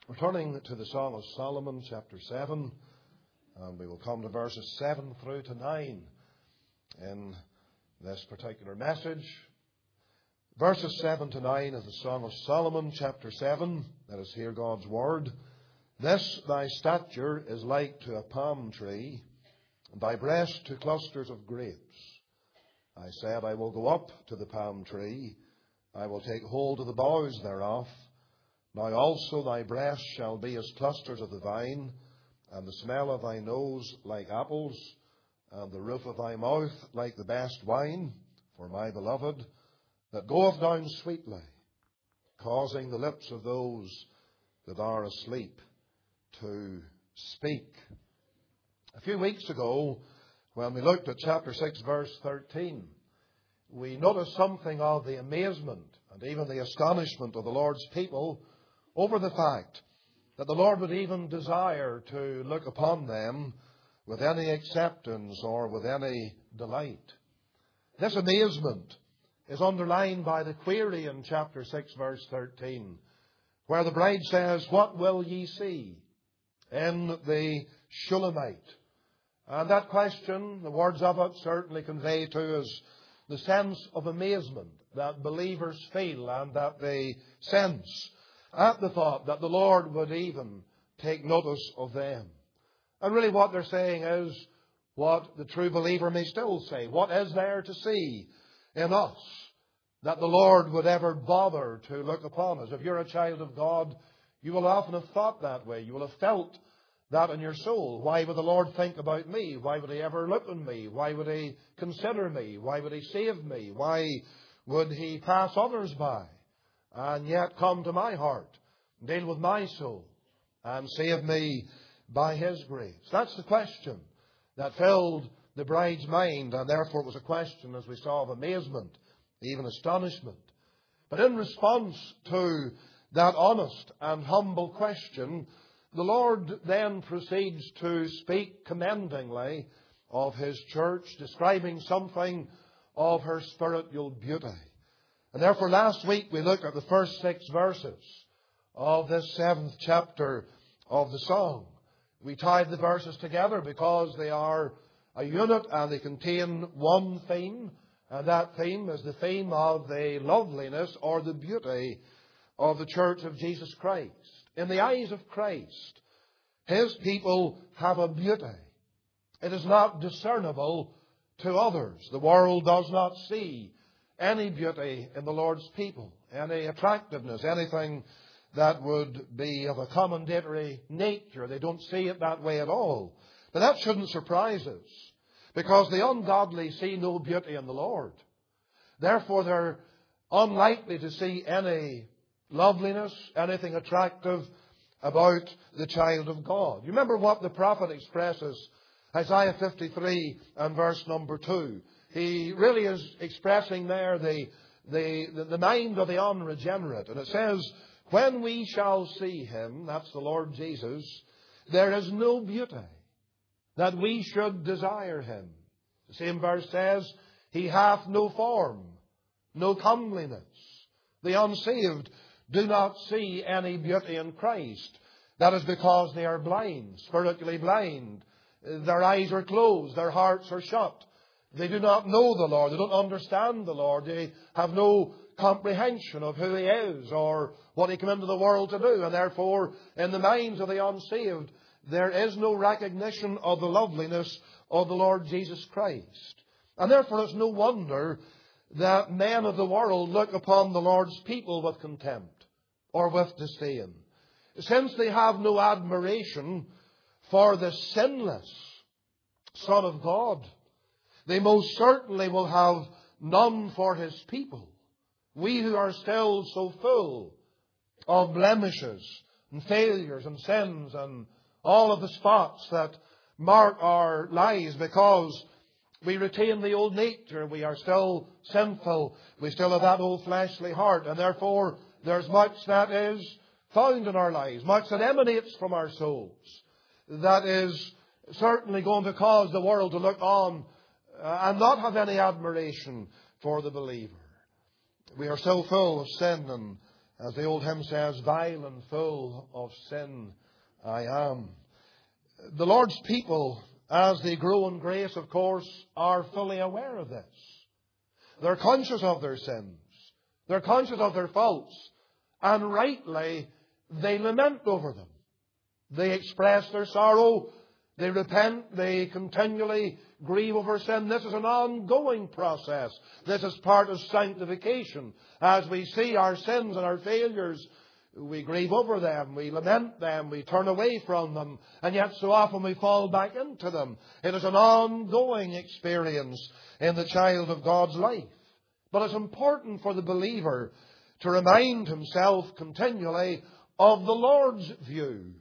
We're turning to the Song of Solomon, chapter 7, and we will come to verses 7 through to 9 in this particular message. Verses 7 to 9 of the Song of Solomon, chapter 7. Let us hear God's word. This thy stature is like to a palm tree, and thy breast to clusters of grapes. I said, I will go up to the palm tree, I will take hold of the boughs thereof. Now also thy breast shall be as clusters of the vine, and the smell of thy nose like apples, and the roof of thy mouth like the best wine, for my beloved, that goeth down sweetly, causing the lips of those that are asleep to speak. A few weeks ago, when we looked at chapter 6, verse 13, we noticed something of the amazement and even the astonishment of the Lord's people over the fact that the Lord would even desire to look upon them with any acceptance or with any delight. This amazement is underlined by the query in chapter 6, verse 13, where the bride says, What will ye see in the Shulamite? And that question, the words of it certainly convey to us the sense of amazement that believers feel and that they sense at the thought that the Lord would even take notice of them. And really what they're saying is what the true believer may still say. What is there to see in us that the Lord would ever bother to look upon us? If you're a child of God, you will often have thought that way. You will have felt that in your soul. Why would the Lord think about me? Why would He ever look on me? Why would He consider me? Why would He save me? Why would He pass others by and yet come to my heart, deal with my soul, and save me by His grace? That's the question that filled the bride's mind, and therefore it was a question, as we saw, of amazement, even astonishment. But in response to that honest and humble question, the Lord then proceeds to speak commendingly of His church, describing something of her spiritual beauty. And therefore last week we looked at the first 6 verses of this 7th chapter of the song. We tied the verses together because they are a unit and they contain one theme, and that theme is the theme of the loveliness or the beauty of the church of Jesus Christ. In the eyes of Christ, His people have a beauty. It is not discernible to others. The world does not see any beauty in the Lord's people, any attractiveness, anything that would be of a commendatory nature. They don't see it that way at all. But that shouldn't surprise us, because the ungodly see no beauty in the Lord. Therefore, they're unlikely to see any loveliness, anything attractive about the child of God. You remember what the prophet expresses, Isaiah 53 and verse number 2. He really is expressing there the mind of the unregenerate. And it says, When we shall see Him, that's the Lord Jesus, there is no beauty that we should desire Him. The same verse says, He hath no form, no comeliness. The unsaved do not see any beauty in Christ. That is because they are blind, spiritually blind. Their eyes are closed, their hearts are shut. They do not know the Lord. They don't understand the Lord. They have no comprehension of who He is or what He came into the world to do. And therefore, in the minds of the unsaved, there is no recognition of the loveliness of the Lord Jesus Christ. And therefore, it's no wonder that men of the world look upon the Lord's people with contempt or with disdain, since they have no admiration for the sinless Son of God. They most certainly will have none for His people. We who are still so full of blemishes and failures and sins and all of the spots that mark our lives, because we retain the old nature. We are still sinful. We still have that old fleshly heart. And therefore, there's much that is found in our lives, much that emanates from our souls, that is certainly going to cause the world to look on and not have any admiration for the believer. We are so full of sin As the old hymn says, vile and full of sin I am. The Lord's people, as they grow in grace, of course, are fully aware of this. They're conscious of their sins. They're conscious of their faults. And rightly, they lament over them. They express their sorrow. They repent. They continually grieve over sin. This is an ongoing process. This is part of sanctification. As we see our sins and our failures, we grieve over them, we lament them, we turn away from them, and yet so often we fall back into them. It is an ongoing experience in the child of God's life. But it's important for the believer to remind himself continually of the Lord's view,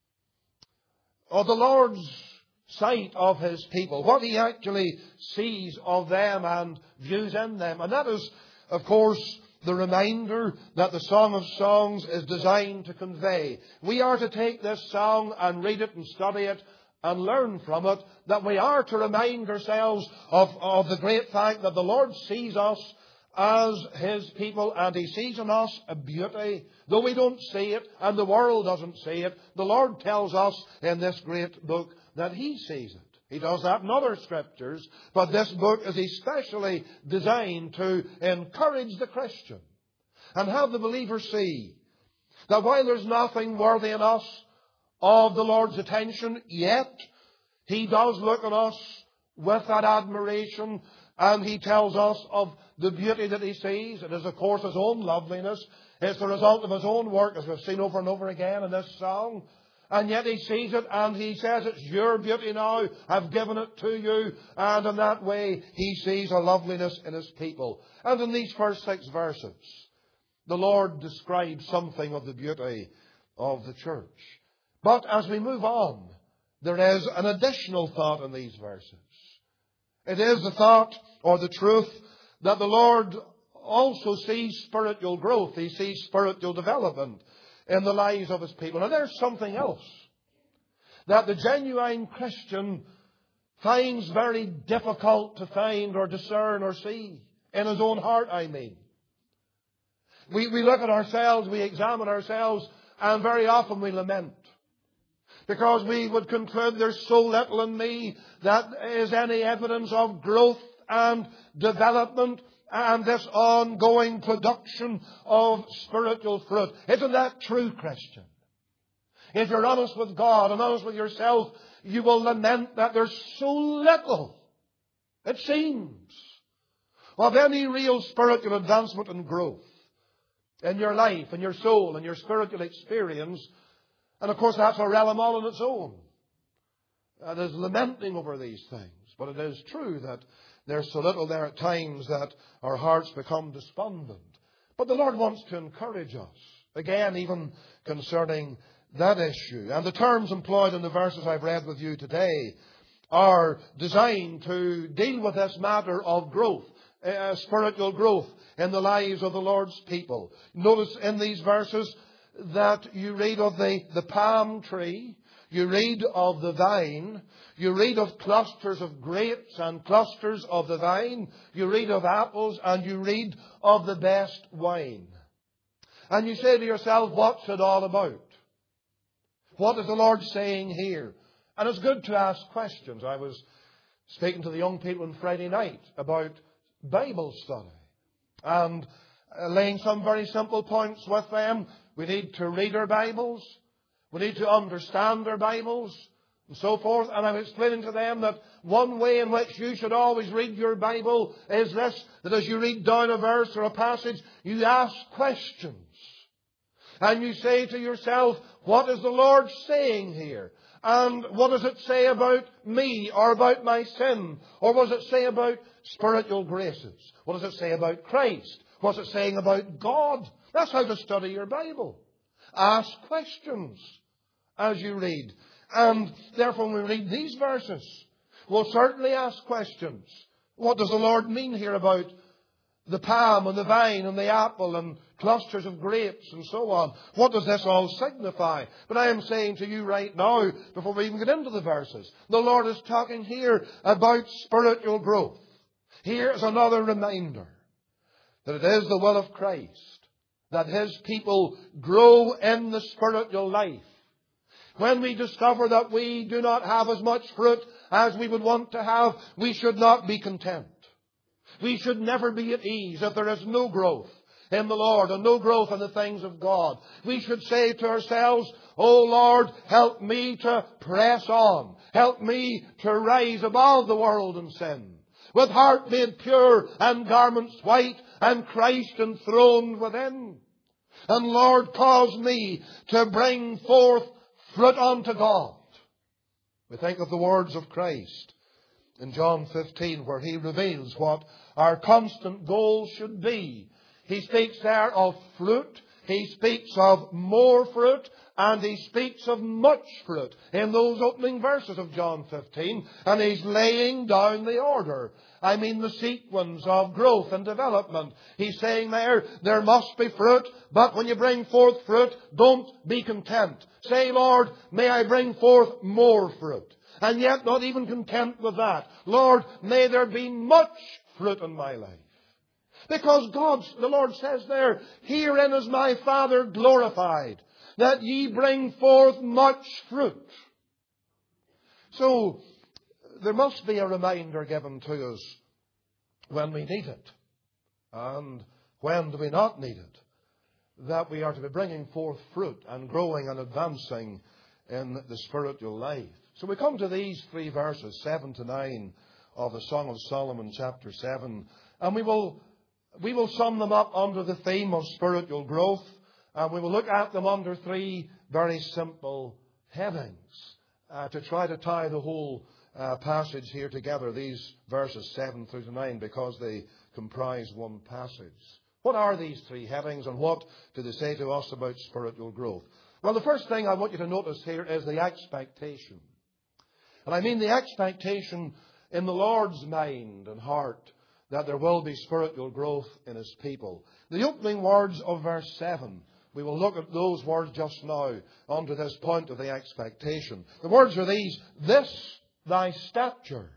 of the Lord's sight of His people, what He actually sees of them and views in them. And that is, of course, the reminder that the Song of Songs is designed to convey. We are to take this song and read it and study it and learn from it, that we are to remind ourselves of the great fact that the Lord sees us as His people, and He sees in us a beauty. Though we don't see it and the world doesn't see it, the Lord tells us in this great book that He sees it. He does that in other scriptures, but this book is especially designed to encourage the Christian and have the believer see that while there's nothing worthy in us of the Lord's attention, yet He does look on us with that admiration, and He tells us of the beauty that He sees. It is, of course, His own loveliness. It's the result of His own work, as we've seen over and over again in this song. And yet He sees it and He says, it's your beauty now. I've given it to you. And in that way, He sees a loveliness in His people. And in these first 6 verses, the Lord describes something of the beauty of the church. But as we move on, there is an additional thought in these verses. It is the thought or the truth that the Lord also sees spiritual growth. He sees spiritual development in the lives of His people. And there's something else that the genuine Christian finds very difficult to find or discern or see in his own heart, I mean. We look at ourselves, we examine ourselves, and very often we lament. Because we would conclude there's so little in me that is any evidence of growth and development and this ongoing production of spiritual fruit. Isn't that true, Christian? If you're honest with God and honest with yourself, you will lament that there's so little, it seems, of any real spiritual advancement and growth in your life, in your soul, in your spiritual experience. And of course that's a realm all on its own. There's lamenting over these things. But it is true that there's so little there at times that our hearts become despondent. But the Lord wants to encourage us, again, even concerning that issue. And the terms employed in the verses I've read with you today are designed to deal with this matter of growth, spiritual growth in the lives of the Lord's people. Notice in these verses that you read of the palm tree, you read of the vine, you read of clusters of grapes and clusters of the vine, you read of apples, and you read of the best wine. And you say to yourself, what's it all about? What is the Lord saying here? And it's good to ask questions. I was speaking to the young people on Friday night about Bible study and laying some very simple points with them. We need to read our Bibles. We need to understand our Bibles and so forth. And I'm explaining to them that one way in which you should always read your Bible is this, that as you read down a verse or a passage, you ask questions. And you say to yourself, what is the Lord saying here? And what does it say about me or about my sin? Or what does it say about spiritual graces? What does it say about Christ? What's it saying about God? That's how to study your Bible. Ask questions as you read. And therefore, when we read these verses, we'll certainly ask questions. What does the Lord mean here about the palm and the vine and the apple and clusters of grapes and so on? What does this all signify? But I am saying to you right now, before we even get into the verses, the Lord is talking here about spiritual growth. Here is another reminder that it is the will of Christ that His people grow in the spiritual life. When we discover that we do not have as much fruit as we would want to have, we should not be content. We should never be at ease if there is no growth in the Lord and no growth in the things of God. We should say to ourselves, "Oh Lord, help me to press on. Help me to rise above the world and sin, with heart made pure and garments white and Christ enthroned within. And Lord, cause me to bring forth fruit unto God." We think of the words of Christ in John 15, where He reveals what our constant goal should be. He speaks there of fruit, He speaks of more fruit, and He speaks of much fruit in those opening verses of John 15. And He's laying down the order. I mean the sequence of growth and development. He's saying there must be fruit, but when you bring forth fruit, don't be content. Say, "Lord, may I bring forth more fruit." And yet not even content with that. "Lord, may there be much fruit in my life." Because the Lord says there, "Herein is my Father glorified, that ye bring forth much fruit." So, there must be a reminder given to us when we need it. And when do we not need it? That we are to be bringing forth fruit and growing and advancing in the spiritual life. So we come to these 3 verses, 7 to 9 of the Song of Solomon, chapter 7. And we will sum them up under the theme of spiritual growth. And we will look at them under 3 very simple headings to try to tie the whole passage here together, these verses 7 through to 9, because they comprise one passage. What are these 3 headings, and what do they say to us about spiritual growth? Well, the first thing I want you to notice here is the expectation. And I mean the expectation in the Lord's mind and heart that there will be spiritual growth in His people. The opening words of verse 7, we will look at those words just now under this point of the expectation. The words are these: "This thy stature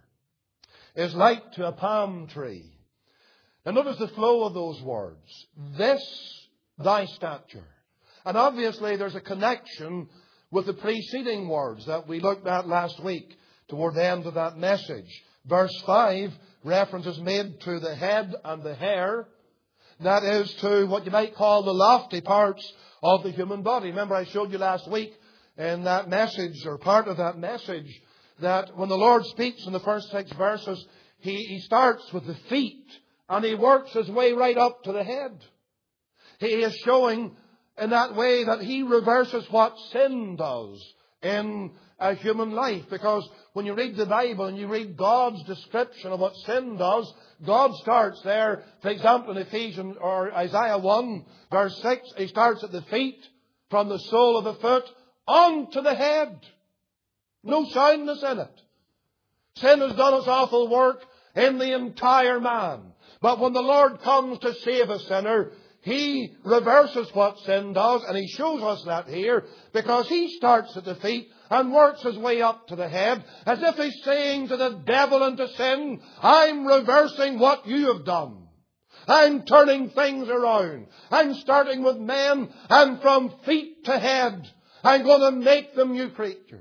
is like to a palm tree." And notice the flow of those words. This thy stature. And obviously there's a connection with the preceding words that we looked at last week toward the end of that message. Verse 5, reference is made to the head and the hair. That is to what you might call the lofty parts of the human body. Remember, I showed you last week in that message, or part of that message, that when the Lord speaks in the first 6 verses, He starts with the feet and He works His way right up to the head. He is showing in that way that He reverses what sin does in a human life. Because when you read the Bible and you read God's description of what sin does, God starts there, for example, in Ephesians or Isaiah 1, verse 6, He starts at the feet, from the sole of the foot, on to the head. No soundness in it. Sin has done its awful work in the entire man. But when the Lord comes to save a sinner, He reverses what sin does, and He shows us that here, because He starts at the feet and works His way up to the head, as if He's saying to the devil and to sin, "I'm reversing what you have done. I'm turning things around. I'm starting with men, and from feet to head, I'm going to make them new creatures."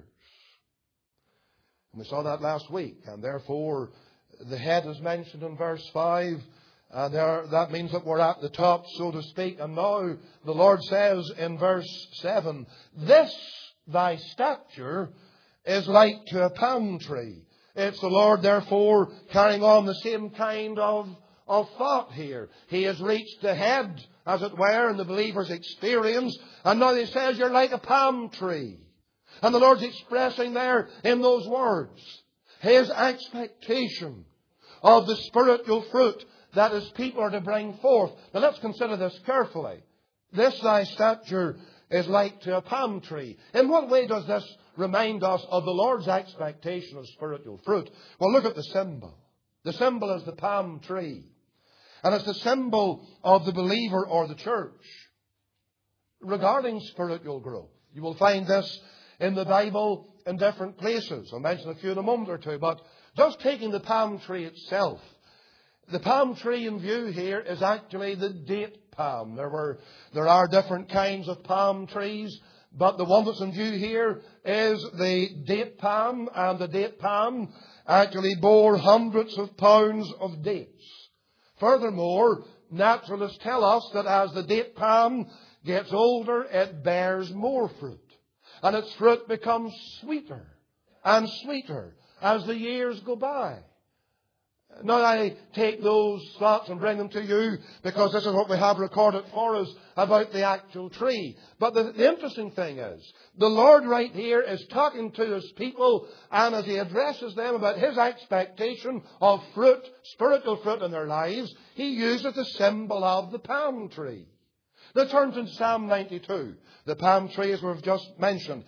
And we saw that last week, and therefore the head is mentioned in verse 5. And that means that we're at the top, so to speak. And now the Lord says in verse 7, "This thy stature is like to a palm tree." It's the Lord, therefore, carrying on the same kind of thought here. He has reached the head, as it were, in the believer's experience. And now He says, "You're like a palm tree." And the Lord's expressing there in those words His expectation of the spiritual fruit that His people are to bring forth. Now let's consider this carefully. "This thy stature is like to a palm tree." In what way does this remind us of the Lord's expectation of spiritual fruit? Well, look at the symbol. The symbol is the palm tree. And it's the symbol of the believer or the church regarding spiritual growth. You will find this in the Bible in different places. I'll mention a few in a moment or two. But just taking the palm tree itself, the palm tree in view here is actually the date palm. There are different kinds of palm trees, but the one that's in view here is the date palm, and the date palm actually bore hundreds of pounds of dates. Furthermore, naturalists tell us that as the date palm gets older, it bears more fruit. And its fruit becomes sweeter and sweeter as the years go by. Now I take those thoughts and bring them to you because this is what we have recorded for us about the actual tree. But the interesting thing is, the Lord right here is talking to His people, and as He addresses them about His expectation of fruit, spiritual fruit in their lives, He uses the symbol of the palm tree. Now turn to Psalm 92. The palm tree, as we've just mentioned,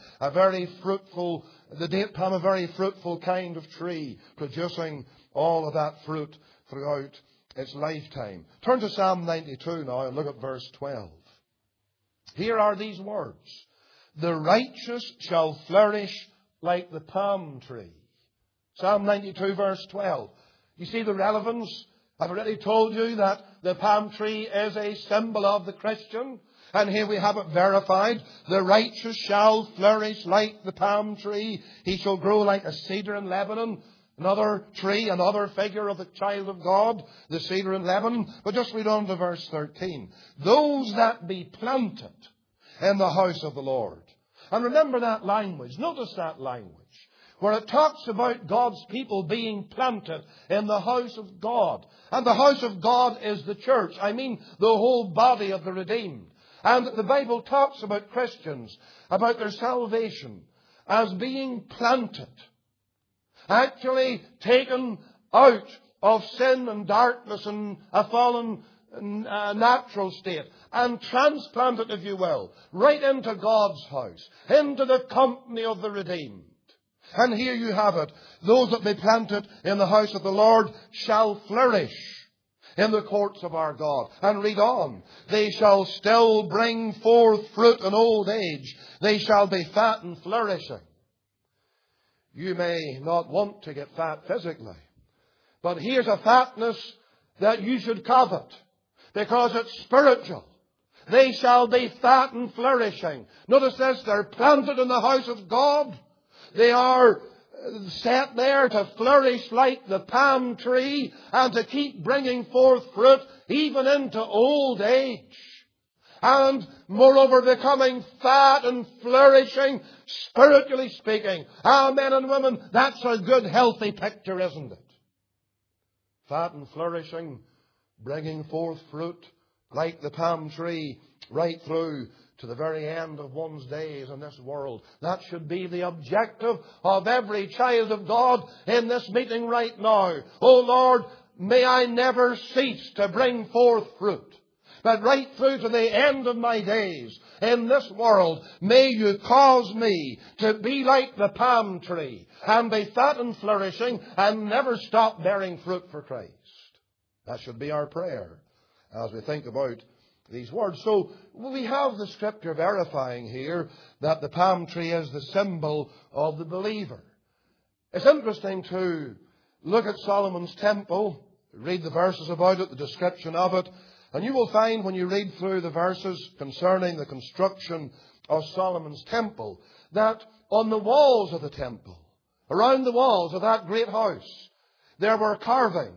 the date palm, a very fruitful kind of tree, producing all of that fruit throughout its lifetime. Turn to Psalm 92 now and look at verse 12. Here are these words. The righteous shall flourish like the palm tree. Psalm 92 verse 12. You see the relevance? I've already told you that the palm tree is a symbol of the Christian. And here we have it verified. The righteous shall flourish like the palm tree. He shall grow like a cedar in Lebanon. Another tree, another figure of the child of God, the cedar in Lebanon. But just read on to verse 13. Those that be planted in the house of the Lord. And remember that language. Notice that language. Where it talks about God's people being planted in the house of God. And the house of God is the church. I mean the whole body of the redeemed. And the Bible talks about Christians, about their salvation, as being planted. Actually taken out of sin and darkness and a fallen natural state. And transplanted, if you will, right into God's house. Into the company of the redeemed. And here you have it. Those that be planted in the house of the Lord shall flourish in the courts of our God. And read on. They shall still bring forth fruit in old age. They shall be fat and flourishing. You may not want to get fat physically. But here's a fatness that you should covet. Because it's spiritual. They shall be fat and flourishing. Notice this. They're planted in the house of God. They are set there to flourish like the palm tree and to keep bringing forth fruit even into old age. And moreover becoming fat and flourishing, spiritually speaking. Ah, men and women, that's a good healthy picture, isn't it? Fat and flourishing, bringing forth fruit like the palm tree right through to the very end of one's days in this world. That should be the objective of every child of God in this meeting right now. Oh Lord, may I never cease to bring forth fruit. But right through to the end of my days in this world, may you cause me to be like the palm tree and be fat and flourishing and never stop bearing fruit for Christ. That should be our prayer as we think about these words. So we have the Scripture verifying here that the palm tree is the symbol of the believer. It's interesting to look at Solomon's temple, read the verses about it, the description of it, and you will find when you read through the verses concerning the construction of Solomon's temple, that on the walls of the temple, around the walls of that great house, there were carvings.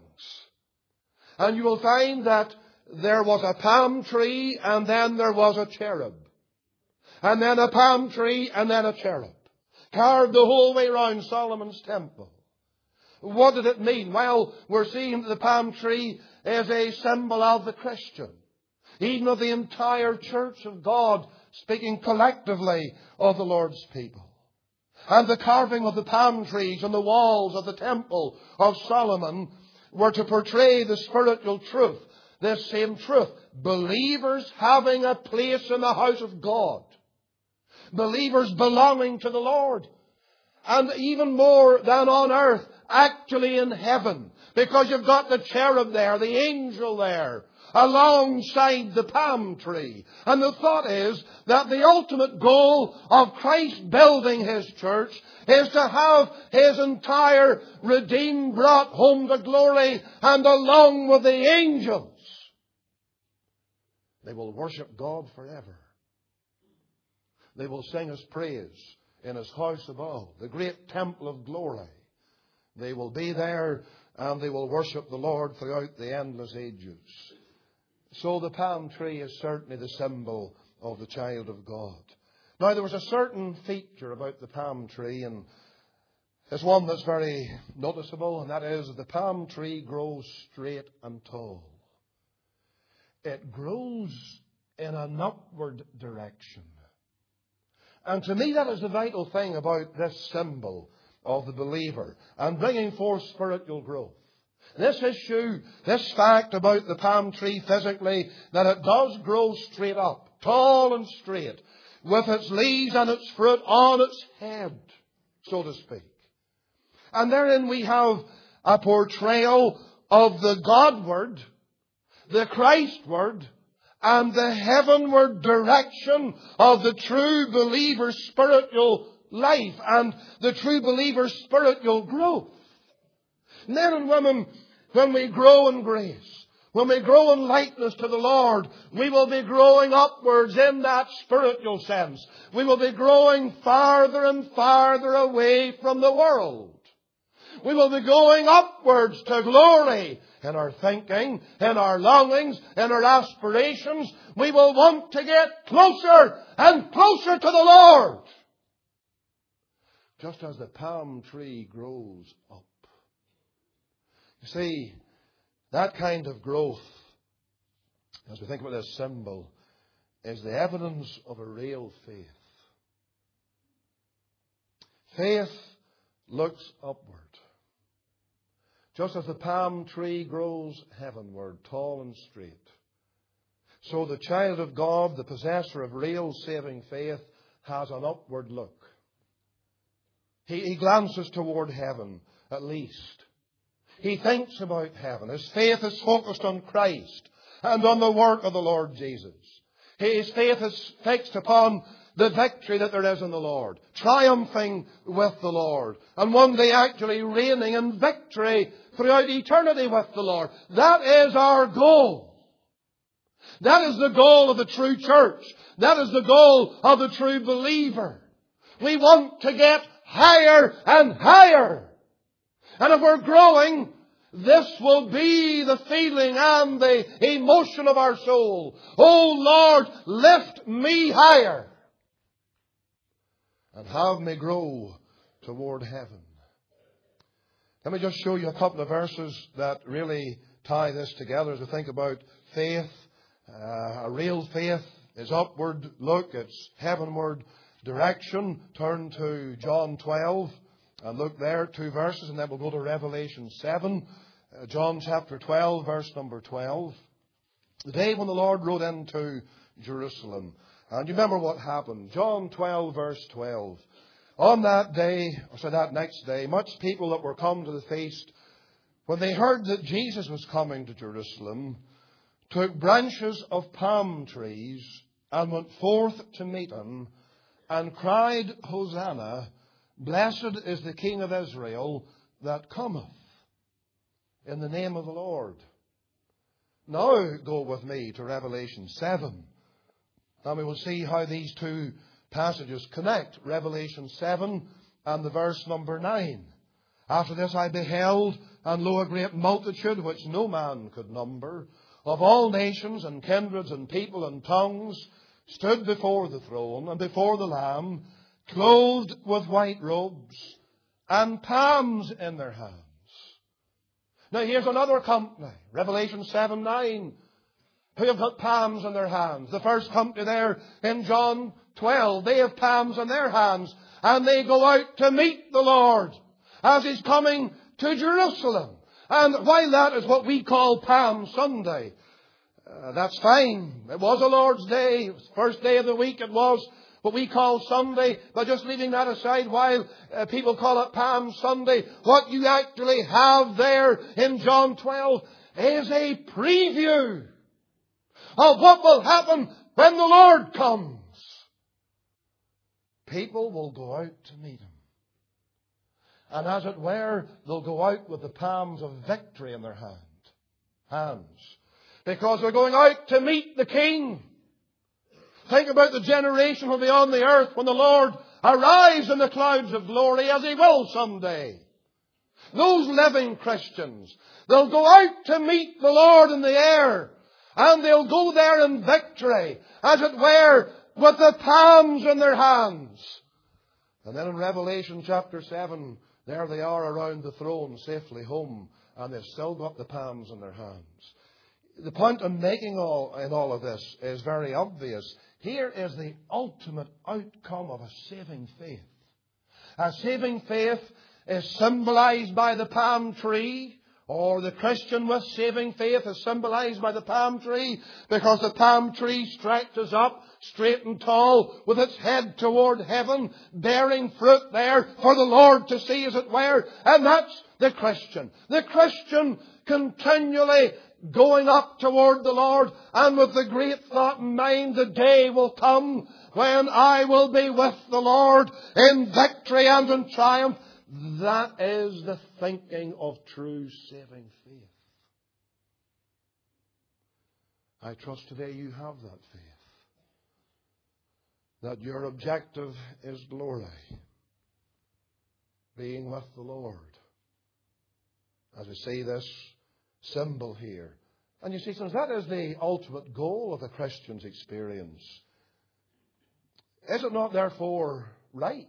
And you will find that there was a palm tree and then there was a cherub. And then a palm tree and then a cherub. Carved the whole way around Solomon's temple. What did it mean? Well, we're seeing that the palm tree is a symbol of the Christian. Even of the entire church of God, speaking collectively of the Lord's people. And the carving of the palm trees on the walls of the temple of Solomon were to portray the spiritual truth. This same truth. Believers having a place in the house of God. Believers belonging to the Lord. And even more than on earth, actually in heaven. Because you've got the cherub there, the angel there, alongside the palm tree. And the thought is that the ultimate goal of Christ building His church is to have His entire redeemed brought home to glory and along with the angels They will worship God forever. They will sing His praise in His house above, the great temple of glory. They will be there and they will worship the Lord throughout the endless ages. So the palm tree is certainly the symbol of the child of God. Now, there was a certain feature about the palm tree, and it's one that's very noticeable, and that is the palm tree grows straight and tall. It grows in an upward direction. And to me, that is the vital thing about this symbol of the believer and bringing forth spiritual growth. This issue, this fact about the palm tree physically, that it does grow straight up, tall and straight, with its leaves and its fruit on its head, so to speak. And therein we have a portrayal of the Godward, the Christward, and the heavenward direction of the true believer's spiritual life and the true believer's spiritual growth. Men and women, when we grow in grace, when we grow in likeness to the Lord, we will be growing upwards in that spiritual sense. We will be growing farther and farther away from the world. We will be going upwards to glory in our thinking, in our longings, in our aspirations. We will want to get closer and closer to the Lord. Just as the palm tree grows up. You see, that kind of growth, as we think about this symbol, is the evidence of a real faith. Faith looks upward. Just as the palm tree grows heavenward, tall and straight, so the child of God, the possessor of real saving faith, has an upward look. He glances toward heaven, at least. He thinks about heaven. His faith is focused on Christ and on the work of the Lord Jesus. His faith is fixed upon the victory that there is in the Lord, triumphing with the Lord, and one day actually reigning in victory throughout eternity with the Lord. That is our goal. That is the goal of the true church. That is the goal of the true believer. We want to get higher and higher. And if we're growing, this will be the feeling and the emotion of our soul. Oh Lord, lift me higher and have me grow toward heaven. Let me just show you a couple of verses that really tie this together as we think about faith. A real faith is upward look, it's heavenward direction. Turn to John 12 and look there, 2 verses, and then we'll go to Revelation 7. John chapter 12, verse number 12. The day when the Lord rode into Jerusalem. And you remember what happened. John 12, verse 12. On that day, that next day, much people that were come to the feast, when they heard that Jesus was coming to Jerusalem, took branches of palm trees and went forth to meet him and cried, Hosanna, blessed is the King of Israel that cometh in the name of the Lord. Now go with me to Revelation 7. And we will see how these two passages connect. Revelation 7 and the verse number 9. After this I beheld, and lo, a great multitude which no man could number, of all nations and kindreds and people and tongues, stood before the throne and before the Lamb, clothed with white robes and palms in their hands. Now here's another company, Revelation 7:9, who have got palms in their hands. The first company there in John 12, they have palms in their hands, and they go out to meet the Lord as He's coming to Jerusalem. And while that is what we call Palm Sunday, that's fine. It was a Lord's Day. It was the first day of the week. It was what we call Sunday. But just leaving that aside, while people call it Palm Sunday, what you actually have there in John 12 is a preview of what will happen when the Lord comes. People will go out to meet Him. And as it were, they'll go out with the palms of victory in their hands. Because they're going out to meet the King. Think about the generation who will be on the earth when the Lord arrives in the clouds of glory, as He will someday. Those living Christians, they'll go out to meet the Lord in the air. And they'll go there in victory, as it were, with the palms in their hands. And then in Revelation chapter 7, there they are around the throne, safely home, and they've still got the palms in their hands. The point I'm making in all of this is very obvious. Here is the ultimate outcome of a saving faith. A saving faith is symbolized by the palm tree, or the Christian with saving faith is symbolized by the palm tree, because the palm tree stretches up straight and tall with its head toward heaven, bearing fruit there for the Lord to see, as it were. And that's the Christian. The Christian continually going up toward the Lord, and with the great thought in mind, the day will come when I will be with the Lord in victory and in triumph. That is the thinking of true saving faith. I trust today you have that faith. That your objective is glory. Being with the Lord. As we see this symbol here. And you see, since that is the ultimate goal of the Christian's experience, is it not therefore right?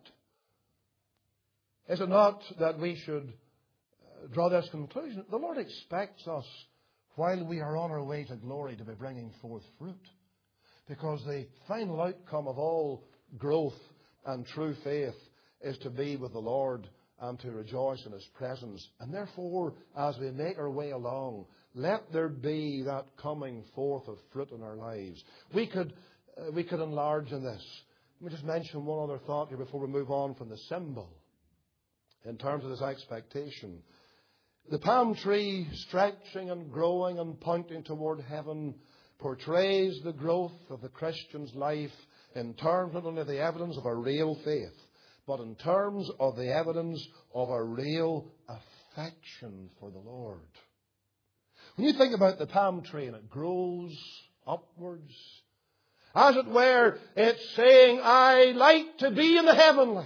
Is it not that we should draw this conclusion? The Lord expects us, while we are on our way to glory, to be bringing forth fruit. Because the final outcome of all growth and true faith is to be with the Lord and to rejoice in His presence. And therefore, as we make our way along, let there be that coming forth of fruit in our lives. We could enlarge on this. Let me just mention one other thought here before we move on from the symbol. In terms of this expectation, the palm tree stretching and growing and pointing toward heaven portrays the growth of the Christian's life in terms not only of the evidence of a real faith, but in terms of the evidence of a real affection for the Lord. When you think about the palm tree and it grows upwards, as it were, it's saying, I like to be in the heavenlies.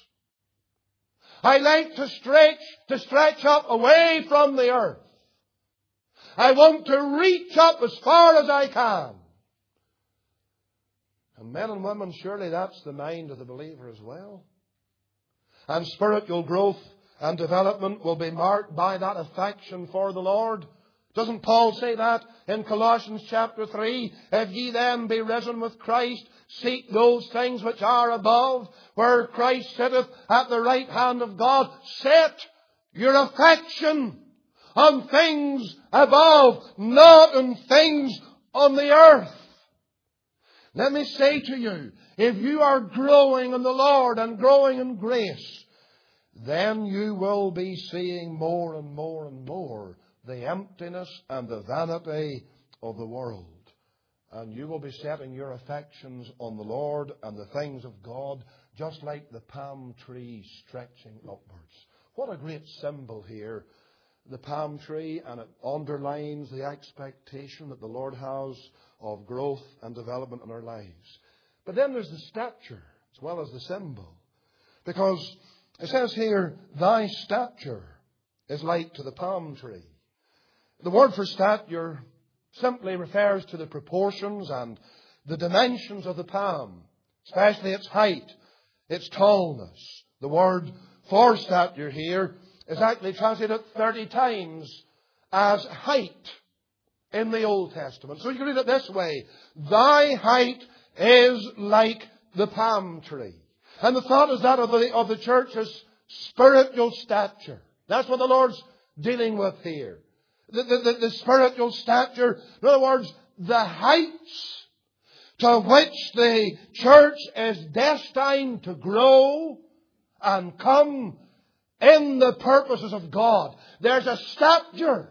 I like to stretch up away from the earth. I want to reach up as far as I can. And men and women, surely that's the mind of the believer as well. And spiritual growth and development will be marked by that affection for the Lord. Doesn't Paul say that in Colossians chapter 3? If ye then be risen with Christ, seek those things which are above, where Christ sitteth at the right hand of God. Set your affection on things above, not on things on the earth. Let me say to you, if you are growing in the Lord and growing in grace, then you will be seeing more and more and more the emptiness and the vanity of the world. And you will be setting your affections on the Lord and the things of God, just like the palm tree stretching upwards. What a great symbol here, the palm tree, and it underlines the expectation that the Lord has of growth and development in our lives. But then there's the stature as well as the symbol. Because it says here, thy stature is like to the palm tree. The word for stature simply refers to the proportions and the dimensions of the palm, especially its height, its tallness. The word for stature here is actually translated 30 times as height in the Old Testament. So you can read it this way: thy height is like the palm tree. And the thought is that of the church's spiritual stature. That's what the Lord's dealing with here. The spiritual stature, in other words, the heights to which the church is destined to grow and come in the purposes of God. There's a stature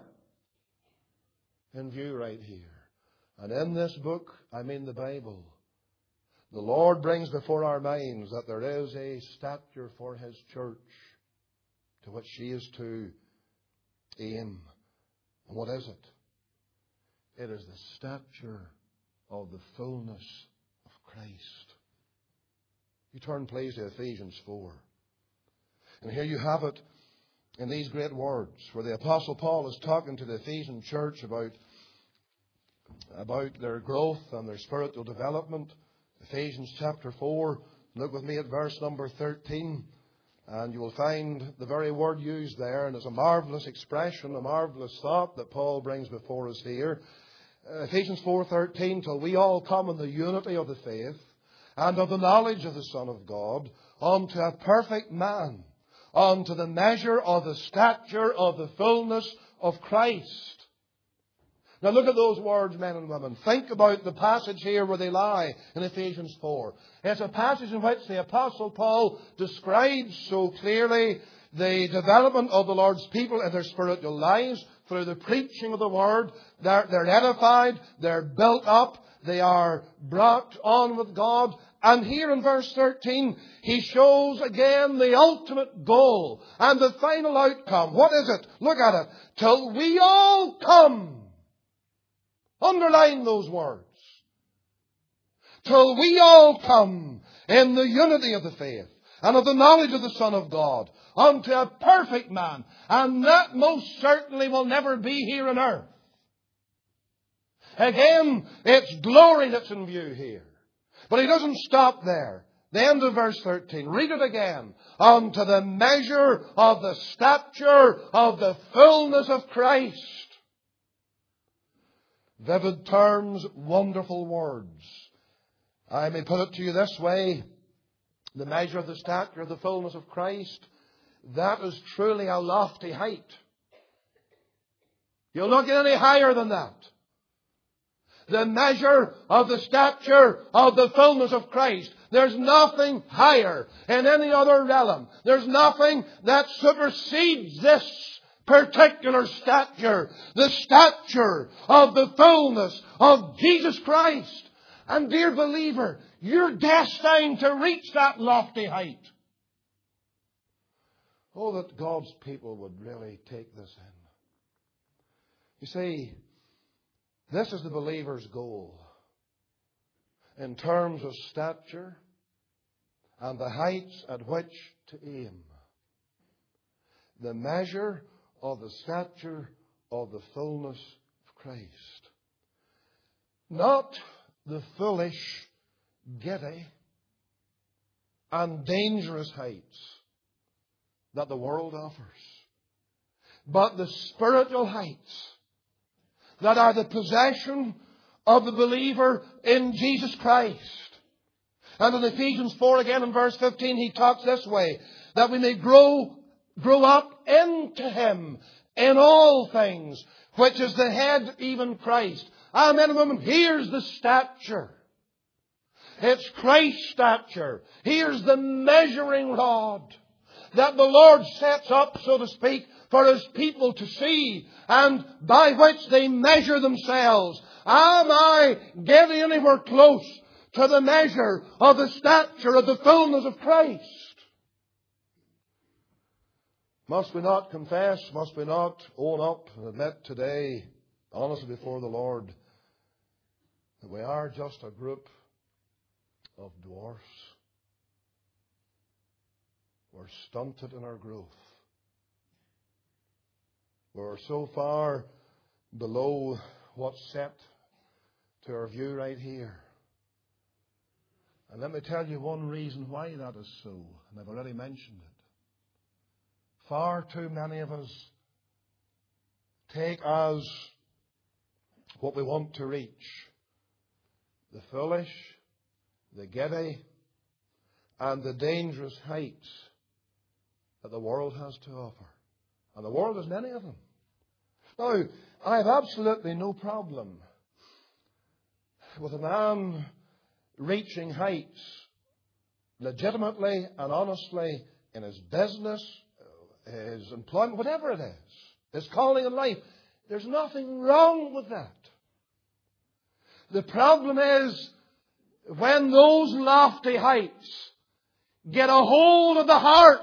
in view right here. And in this book, I mean the Bible, the Lord brings before our minds that there is a stature for His church to which she is to aim. And what is it? It is the stature of the fullness of Christ. You turn, please, to Ephesians 4. And here you have it in these great words, where the Apostle Paul is talking to the Ephesian church about their growth and their spiritual development. Ephesians chapter 4, look with me at verse number 13, and you will find the very word used there, and it's a marvellous expression, a marvellous thought that Paul brings before us here. Ephesians 4:13, till we all come in the unity of the faith and of the knowledge of the Son of God, unto a perfect man, unto the measure of the stature of the fullness of Christ. Now look at those words, men and women. Think about the passage here where they lie in Ephesians 4. It's a passage in which the Apostle Paul describes so clearly the development of the Lord's people in their spiritual lives through the preaching of the Word. They're edified, they're built up, they are brought on with God. And here in verse 13, he shows again the ultimate goal and the final outcome. What is it? Look at it. Till we all come. Underline those words. Till we all come in the unity of the faith and of the knowledge of the Son of God unto a perfect man. And that most certainly will never be here on earth. Again, it's glory that's in view here. But he doesn't stop there. The end of verse 13. Read it again. Unto the measure of the stature of the fullness of Christ. Vivid terms, wonderful words. I may put it to you this way. The measure of the stature of the fullness of Christ, that is truly a lofty height. You'll not get any higher than that. The measure of the stature of the fullness of Christ. There's nothing higher in any other realm. There's nothing that supersedes this particular stature. The stature of the fullness of Jesus Christ. And dear believer, you're destined to reach that lofty height. Oh, that God's people would really take this in. You see, this is the believer's goal in terms of stature and the heights at which to aim. The measure of the stature of the fullness of Christ. Not the foolish, giddy, and dangerous heights that the world offers, but the spiritual heights that are the possession of the believer in Jesus Christ. And in Ephesians 4 again in verse 15 he talks this way, that we may grow up into Him in all things, which is the head, even Christ. Men and women, here's the stature. It's Christ's stature. Here's the measuring rod that the Lord sets up, so to speak, for His people to see, and by which they measure themselves. Am I getting anywhere close to the measure of the stature of the fullness of Christ? Must we not confess, must we not own up and admit today, honestly before the Lord, that we are just a group of dwarfs? We're stunted in our growth. We're so far below what's set to our view right here. And let me tell you one reason why that is so, and I've already mentioned it. Far too many of us take as what we want to reach the foolish, the giddy, and the dangerous heights that the world has to offer. And the world has many of them. Now, I have absolutely no problem with a man reaching heights legitimately and honestly in his business, his employment, whatever it is, his calling in life. There's nothing wrong with that. The problem is when those lofty heights get a hold of the heart,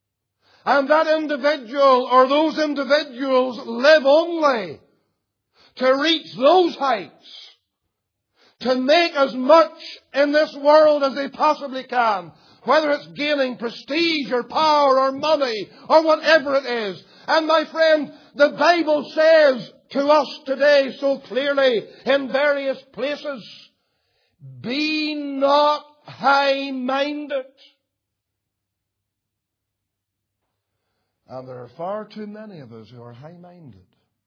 and that individual or those individuals live only to reach those heights, to make as much in this world as they possibly can, whether it's gaining prestige or power or money or whatever it is. And my friend, the Bible says to us today so clearly in various places, be not high-minded. And there are far too many of us who are high-minded,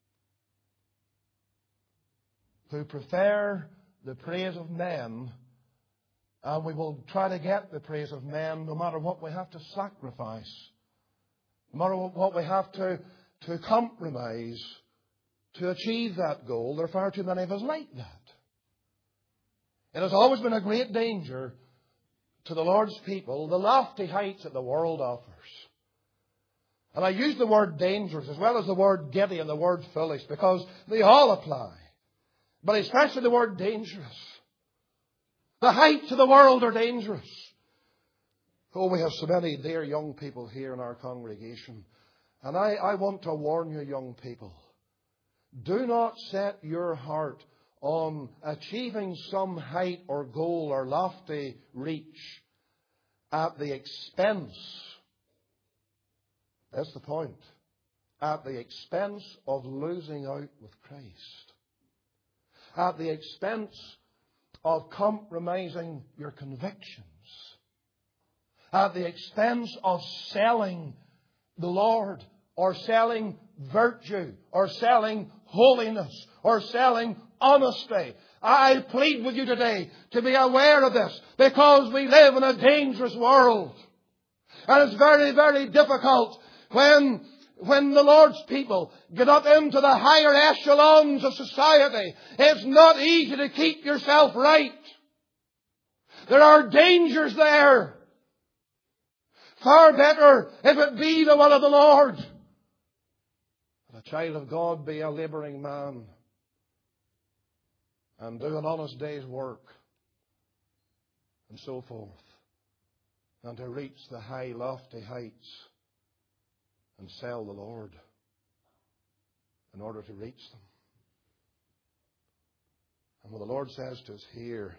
who prefer the praise of men, and we will try to get the praise of men no matter what we have to sacrifice, no matter what we have to compromise to achieve that goal. There are far too many of us like that. It has always been a great danger to the Lord's people, the lofty heights that the world offers. And I use the word dangerous as well as the word giddy and the word foolish because they all apply. But especially the word dangerous. The heights of the world are dangerous. Oh, we have so many dear young people here in our congregation. And I want to warn you, young people, do not set your heart on achieving some height or goal or lofty reach at the expense, that's the point, at the expense of losing out with Christ. At the expense of compromising your convictions. At the expense of selling the Lord, or selling virtue, or selling holiness, or selling honesty. I plead with you today to be aware of this, because we live in a dangerous world. And it's very, very difficult when the Lord's people get up into the higher echelons of society. It's not easy to keep yourself right. There are dangers there. Far better if it be the will of the Lord. That a child of God be a labouring man and do an honest day's work and so forth, and to reach the high, lofty heights and sell the Lord in order to reach them. And what the Lord says to us here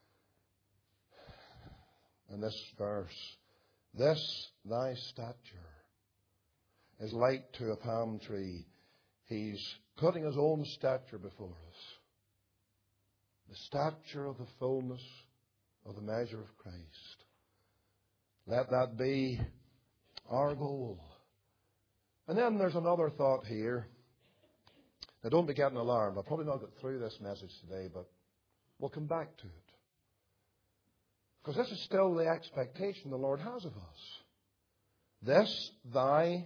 in this verse, this thy stature is like to a palm tree. He's putting his own stature before us. The stature of the fullness of the measure of Christ. Let that be our goal. And then there's another thought here. Now don't be getting alarmed. I'll probably not get through this message today, but we'll come back to it. Because this is still the expectation the Lord has of us. This thy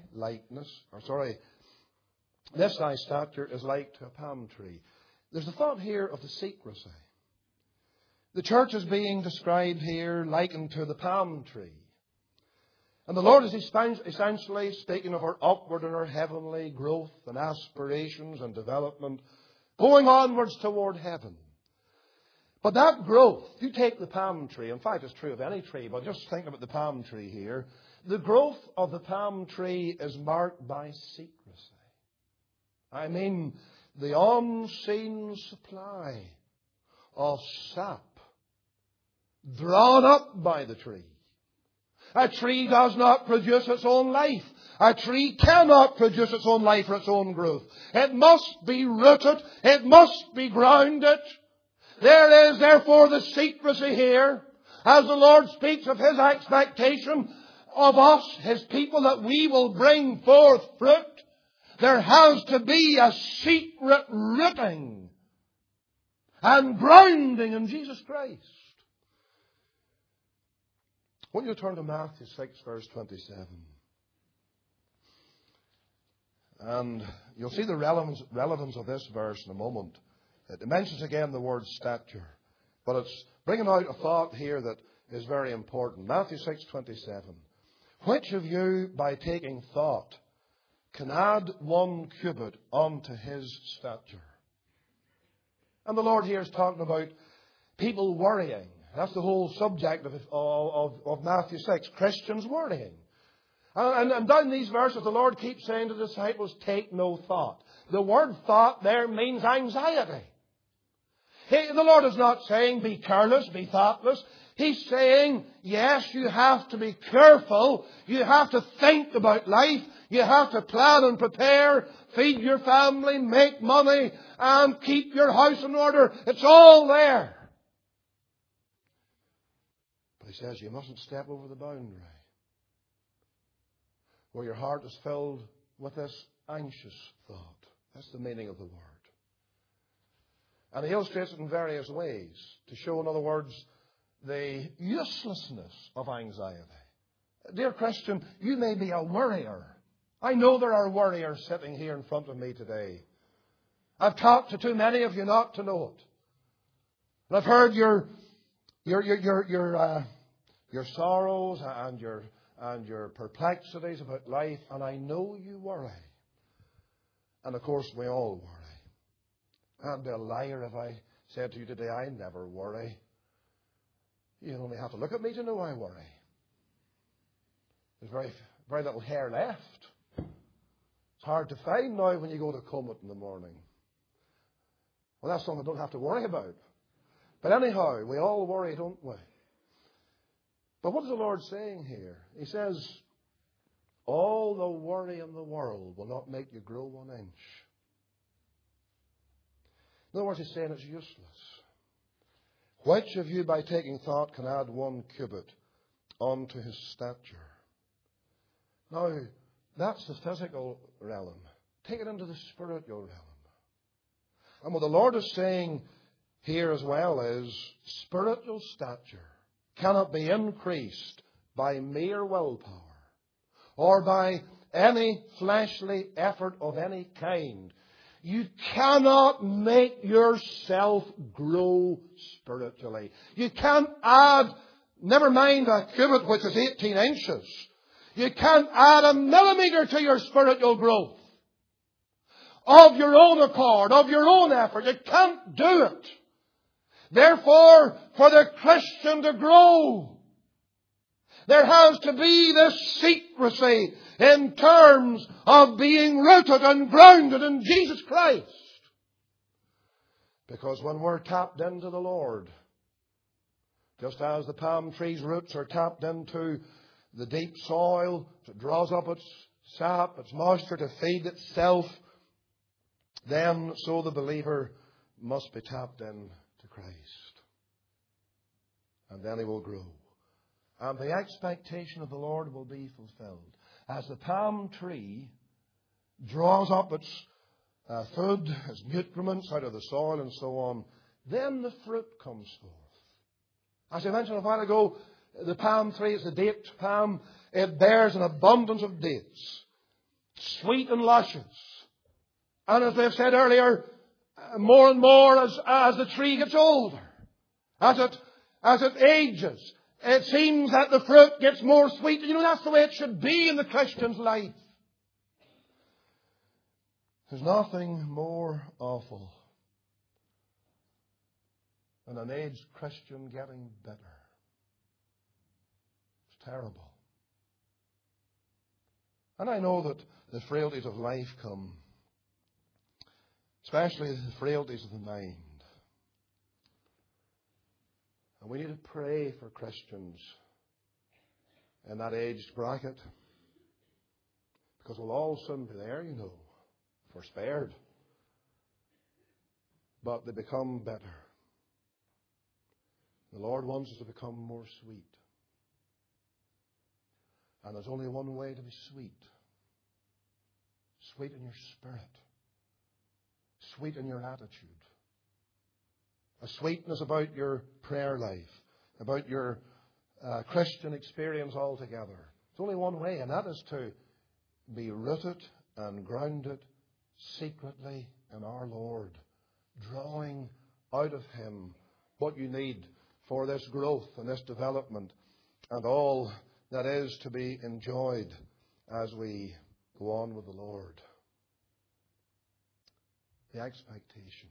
stature is like to a palm tree. There's a thought here of the secrecy. The church is being described here likened to the palm tree. And the Lord is essentially speaking of our upward and our heavenly growth and aspirations and development, going onwards toward heaven. But that growth, you take the palm tree, in fact it's true of any tree, but just think about the palm tree here. The growth of the palm tree is marked by secrecy. I mean, the unseen supply of sap drawn up by the tree. A tree does not produce its own life. A tree cannot produce its own life or its own growth. It must be rooted. It must be grounded. There is therefore the secrecy here, as the Lord speaks of His expectation of us, His people, that we will bring forth fruit. There has to be a secret rooting and grounding in Jesus Christ. I want you to turn to Matthew 6, verse 27. And you'll see the relevance of this verse in a moment. It mentions again the word stature. But it's bringing out a thought here that is very important. Matthew 6:27. Which of you, by taking thought, can add 1 cubit unto his stature? And the Lord here is talking about people worrying. That's the whole subject of Matthew 6. Christians worrying. And down these verses, the Lord keeps saying to the disciples, take no thought. The word thought there means anxiety. The Lord is not saying be careless, be thoughtless. He's saying, yes, you have to be careful. You have to think about life. You have to plan and prepare, feed your family, make money, and keep your house in order. It's all there. But He says you mustn't step over the boundary where your heart is filled with this anxious thought. That's the meaning of the word. And He illustrates it in various ways to show, in other words, the uselessness of anxiety. Dear Christian, you may be a worrier. I know there are worriers sitting here in front of me today. I've talked to too many of you not to know it. And I've heard your sorrows and your perplexities about life, and I know you worry. And of course, we all worry. I'd be a liar if I said to you today, I never worry. You only have to look at me to know I worry. There's very little hair left. It's hard to find now when you go to comb it in the morning. Well, that's something I don't have to worry about. But anyhow, we all worry, don't we? But what is the Lord saying here? He says, all the worry in the world will not make you grow 1 inch. In other words, He's saying it's useless. Which of you, by taking thought, can add 1 cubit onto his stature? Now, that's the physical realm. Take it into the spiritual realm. And what the Lord is saying here as well is spiritual stature cannot be increased by mere willpower or by any fleshly effort of any kind. You cannot make yourself grow spiritually. You can't add, never mind a cubit which is 18 inches. You can't add a millimeter to your spiritual growth. Of your own accord, of your own effort. You can't do it. Therefore, for the Christian to grow, there has to be this secrecy in terms of being rooted and grounded in Jesus Christ. Because when we're tapped into the Lord, just as the palm tree's roots are tapped into the deep soil, it draws up its sap, its moisture to feed itself, then so the believer must be tapped in to Christ. And then he will grow. And the expectation of the Lord will be fulfilled. As the palm tree draws up its food, its nutriments out of the soil and so on, then the fruit comes forth. As I mentioned a while ago, the palm tree is the date palm. It bears an abundance of dates, sweet and luscious. And as I've said earlier, more and more as the tree gets older, as it ages, it seems that the fruit gets more sweet. You know, that's the way it should be in the Christian's life. There's nothing more awful than an aged Christian getting bitter. It's terrible. And I know that the frailties of life come, especially the frailties of the mind. And we need to pray for Christians in that aged bracket. Because we'll all soon be there, you know, if we're spared. But they become better. The Lord wants us to become more sweet. And there's only one way to be sweet. Sweet in your spirit. Sweet in your attitude. A sweetness about your prayer life, about your Christian experience altogether. There's only one way, and that is to be rooted and grounded secretly in our Lord, drawing out of Him what you need for this growth and this development and all that is to be enjoyed as we go on with the Lord. The expectation.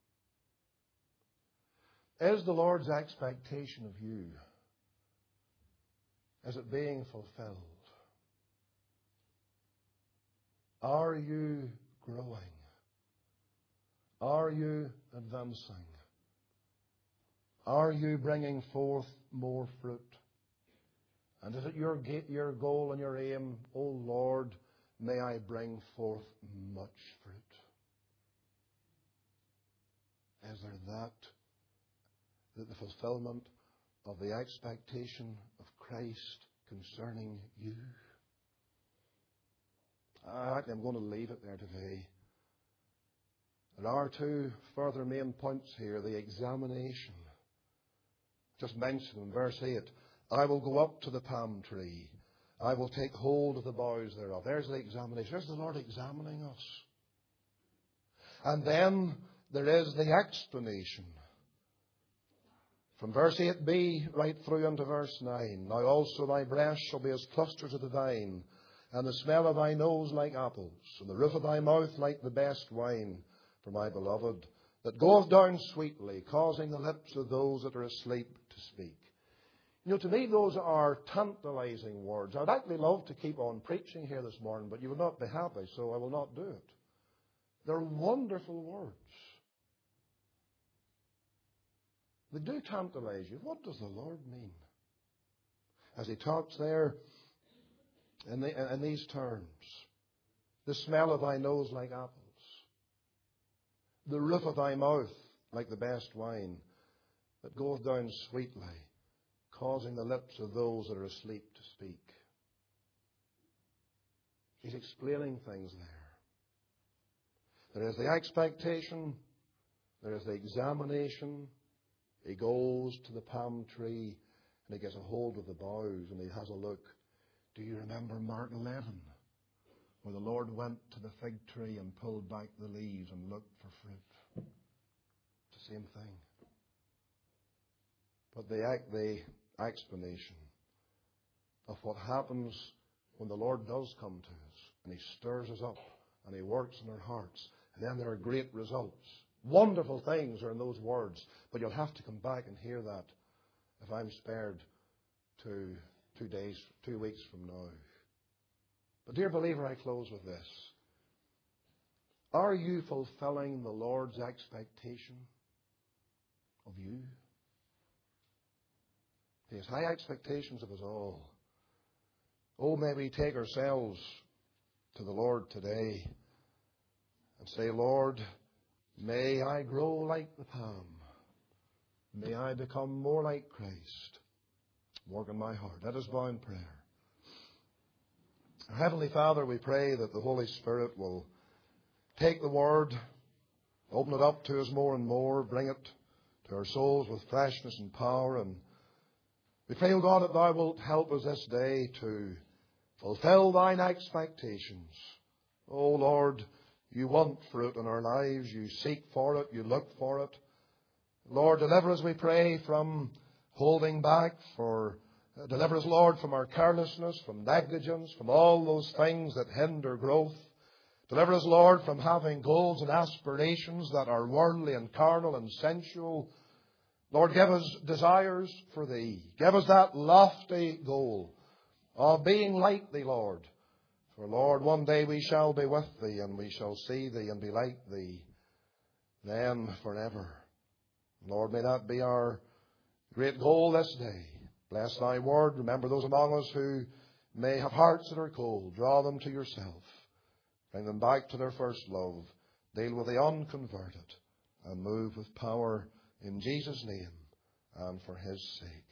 Is the Lord's expectation of you, is it being fulfilled? Are you growing? Are you advancing? Are you bringing forth more fruit? And is it your goal and your aim, O Lord, may I bring forth much fruit? Is there that the fulfillment of the expectation of Christ concerning you? I'm going to leave it there today. There are two further main points here. The examination. Just mentioned in verse 8. I will go up to the palm tree. I will take hold of the boughs thereof. There's the examination. There's the Lord examining us. And then there is the explanation. From verse 8b right through into verse 9. Now also thy breast shall be as clusters of the vine, and the smell of thy nose like apples, and the roof of thy mouth like the best wine for my beloved, that goeth down sweetly, causing the lips of those that are asleep to speak. You know, to me those are tantalizing words. I'd actually love to keep on preaching here this morning, but you will not be happy, so I will not do it. They're wonderful words. They do tantalize you. What does the Lord mean? As he talks there in these terms. The smell of thy nose like apples. The roof of thy mouth like the best wine that goeth down sweetly, causing the lips of those that are asleep to speak. He's explaining things there. There is the expectation. There is the examination. He goes to the palm tree and he gets a hold of the boughs and he has a look. Do you remember Mark 11? Where the Lord went to the fig tree and pulled back the leaves and looked for fruit. It's the same thing. But the explanation of what happens when the Lord does come to us and He stirs us up and He works in our hearts, and then there are great results. Wonderful things are in those words, but you'll have to come back and hear that if I'm spared to 2 weeks from now. But dear believer, I close with this. Are you fulfilling the Lord's expectation of you? He has high expectations of us all. Oh, may we take ourselves to the Lord today and say, Lord, may I grow like the palm. May I become more like Christ. Work in my heart. Let us bow in prayer. Our Heavenly Father, we pray that the Holy Spirit will take the Word, open it up to us more and more, bring it to our souls with freshness and power. And we pray, O God, that Thou wilt help us this day to fulfill Thine expectations. O Lord, You want fruit in our lives. You seek for it. You look for it. Lord, deliver us, we pray, from holding back. Deliver us, Lord, from our carelessness, from negligence, from all those things that hinder growth. Deliver us, Lord, from having goals and aspirations that are worldly and carnal and sensual. Lord, give us desires for Thee. Give us that lofty goal of being like Thee, Lord. For, Lord, one day we shall be with Thee, and we shall see Thee and be like Thee, then forever. Lord, may that be our great goal this day. Bless Thy word. Remember those among us who may have hearts that are cold. Draw them to Yourself. Bring them back to their first love. Deal with the unconverted and move with power in Jesus' name and for His sake.